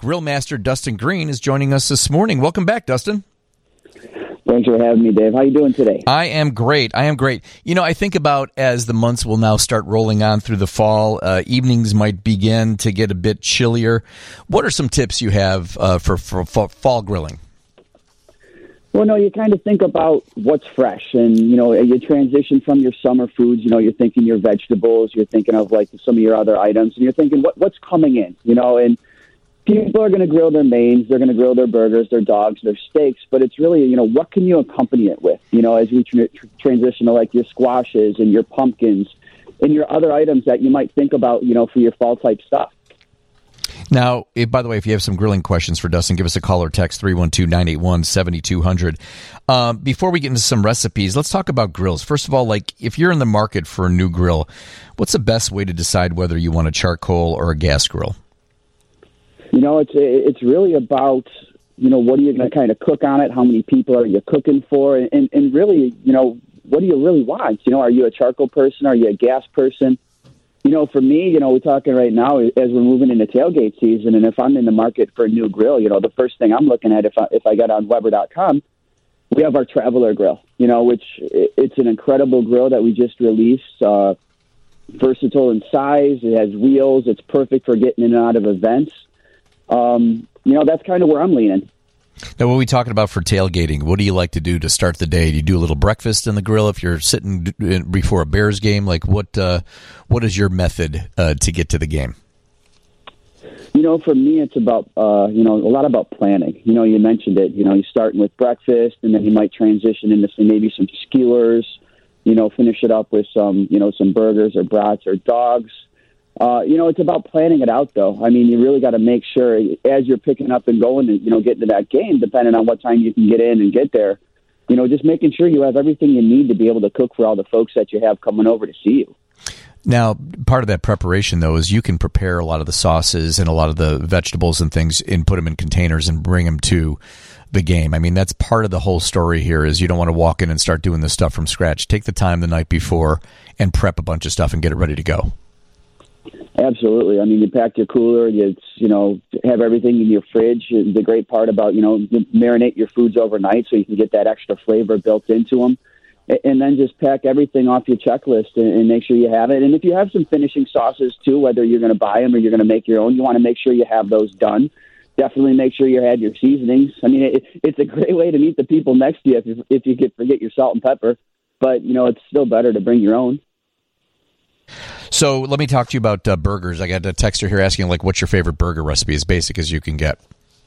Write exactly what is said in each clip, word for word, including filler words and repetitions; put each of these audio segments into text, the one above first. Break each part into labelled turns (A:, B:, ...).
A: Grill Master Dustin Green is joining us this morning. Welcome back, Dustin.
B: Thanks for having me, Dave. How are you doing today?
A: I am great. I am great. You know, I think about as the months will now start rolling on through the fall, uh, evenings might begin to get a bit chillier. What are some tips you have uh, for, for, for fall grilling?
B: Well, no, you kind of think about what's fresh, and, you know, you transition from your summer foods, you know, you're thinking your vegetables, you're thinking of, like, some of your other items, and you're thinking what what's coming in, you know, and people are going to grill their mains, they're going to grill their burgers, their dogs, their steaks, but it's really, you know, what can you accompany it with, you know, as we tra- transition to, like, your squashes and your pumpkins and your other items that you might think about, you know, for your fall-type stuff.
A: Now, if, by the way, if you have some grilling questions for Dustin, give us a call or text three one two, nine eight one, seven two zero zero. Um, before we get into some recipes, let's talk about grills. First of all, like if you're in the market for a new grill, what's the best way to decide whether you want a charcoal or a gas grill?
B: You know, it's it's really about, you know, what are you going to kind of cook on it? How many people are you cooking for? And, and really, you know, what do you really want? You know, are you a charcoal person? Are you a gas person? You know, for me, you know, we're talking right now as we're moving into tailgate season, and if I'm in the market for a new grill, you know, the first thing I'm looking at if I, if I get on Weber dot com, we have our Traveler grill, you know, which it's an incredible grill that we just released. Uh, versatile in size, it has wheels, it's perfect for getting in and out of events. Um, you know, that's kind of where I'm leaning.
A: Now, what are we talking about for tailgating? What do you like to do to start the day? Do you do a little breakfast in the grill if you're sitting before a Bears game? Like, what uh, what is your method uh, to get to the game?
B: You know, for me, it's about, uh, you know, a lot about planning. You know, you mentioned it. You know, you're starting with breakfast, and then you might transition into some, maybe some skewers, you know, finish it up with some, you know, some burgers or brats or dogs. Uh, you know, it's about planning it out, though. I mean, you really got to make sure as you're picking up and going and, you know, getting to that game, depending on what time you can get in and get there, you know, just making sure you have everything you need to be able to cook for all the folks that you have coming over to see you.
A: Now, part of that preparation, though, is you can prepare a lot of the sauces and a lot of the vegetables and things and put them in containers and bring them to the game. I mean, that's part of the whole story here is you don't want to walk in and start doing this stuff from scratch. Take the time the night before and prep a bunch of stuff and get it ready to go.
B: Absolutely. I mean, you pack your cooler, you, you know, have everything in your fridge. The great part about, you know, you marinate your foods overnight so you can get that extra flavor built into them. And then just pack everything off your checklist and make sure you have it. And if you have some finishing sauces, too, whether you're going to buy them or you're going to make your own, you want to make sure you have those done. Definitely make sure you had your seasonings. I mean, it, it's a great way to meet the people next to you if you, if you could forget your salt and pepper. But, you know, it's still better to bring your own.
A: So let me talk to you about uh, burgers. I got a texter here asking, like, what's your favorite burger recipe? As basic as you can get.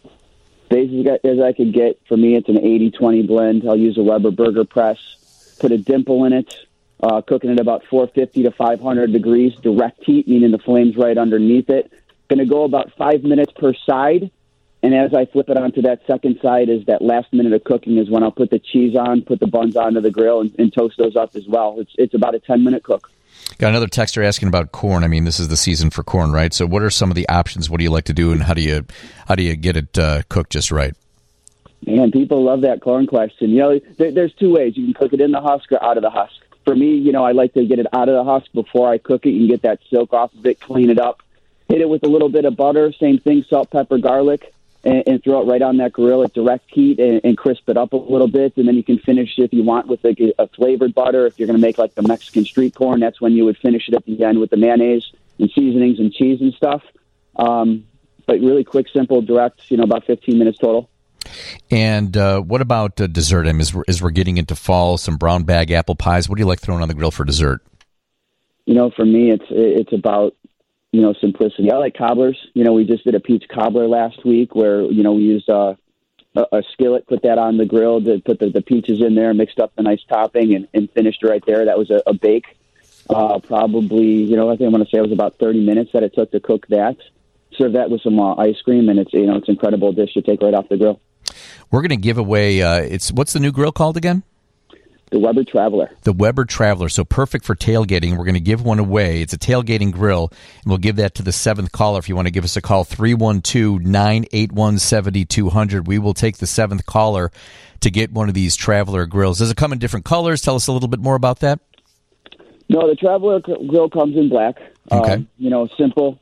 B: Basic as I could get. For me, it's an eighty twenty blend. I'll use a Weber burger press. Put a dimple in it. Uh, cooking at about four fifty to five hundred degrees. Direct heat, meaning the flame's right underneath it. Going to go about five minutes per side. And as I flip it onto that second side is that last minute of cooking is when I'll put the cheese on, put the buns onto the grill, and, and toast those up as well. It's it's about a ten-minute cook.
A: Got another texter asking about corn. I mean, this is the season for corn, right? So what are some of the options? What do you like to do, and how do you how do you get it uh, cooked just right?
B: Man, people love that corn question. You know, there, there's two ways. You can cook it in the husk or out of the husk. For me, you know, I like to get it out of the husk before I cook it. You can get that silk off of it, clean it up, hit it with a little bit of butter, same thing, salt, pepper, garlic, and, and throw it right on that grill at direct heat and, and crisp it up a little bit. And then you can finish, if you want, with like a, a flavored butter. If you're going to make like the Mexican street corn, that's when you would finish it at the end with the mayonnaise and seasonings and cheese and stuff. Um, but really quick, simple, direct, you know, about fifteen minutes total.
A: And uh, what about uh, dessert? I mean, as we're, as we're getting into fall, some brown bag apple pies. What do you like throwing on the grill for dessert?
B: You know, for me, it's it's about, you know, simplicity. I like cobblers. You know, we just did a peach cobbler last week where, you know, we used uh, a, a skillet, put that on the grill, to put the, the peaches in there, mixed up the nice topping, and, and finished it right there. That was a, a bake. Uh, probably, you know, I think I'm going to say it was about thirty minutes that it took to cook that. Serve that with some uh, ice cream, and it's, you know, it's an incredible dish to take right off the grill.
A: We're going to give away, uh, it's what's the new grill called again?
B: The Weber Traveler.
A: The Weber Traveler, so perfect for tailgating. We're going to give one away. It's a tailgating grill, and we'll give that to the seventh caller. If you want to give us a call, three one two, nine eight one, seven two zero zero. We will take the seventh caller to get one of these Traveler grills. Does it come in different colors? Tell us a little bit more about that.
B: No, the Traveler grill comes in black.
A: Okay.
B: Um, you know, simple,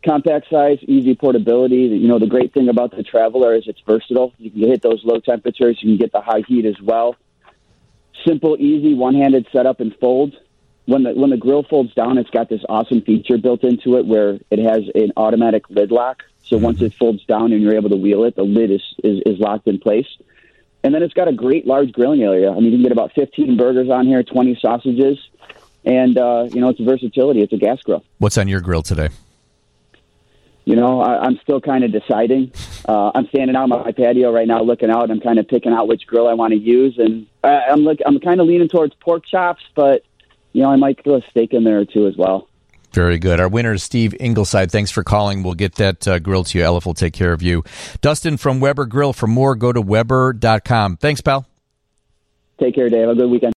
B: compact size, easy portability. You know, the great thing about the Traveler is it's versatile. You can hit those low temperatures. You can get the high heat as well. Simple, easy, one-handed setup and fold. When the when the grill folds down, it's got this awesome feature built into it where it has an automatic lid lock. So once it folds down and you're able to wheel it, the lid is, is, is locked in place. And then it's got a great large grilling area. I mean, you can get about fifteen burgers on here, twenty sausages. And, uh, you know, it's versatility. It's a gas grill.
A: What's on your grill today?
B: You know, I, I'm still kind of deciding. Uh, I'm standing out on my patio right now looking out. I'm kind of picking out which grill I want to use. And I, I'm, look, I'm kind of leaning towards pork chops, but, you know, I might throw a steak in there too as well.
A: Very good. Our winner is Steve Ingleside. Thanks for calling. We'll get that uh, grill to you. Aleph will take care of you. Dustin from Weber Grill. For more, go to Weber dot com. Thanks, pal.
B: Take care, Dave. Have a good weekend.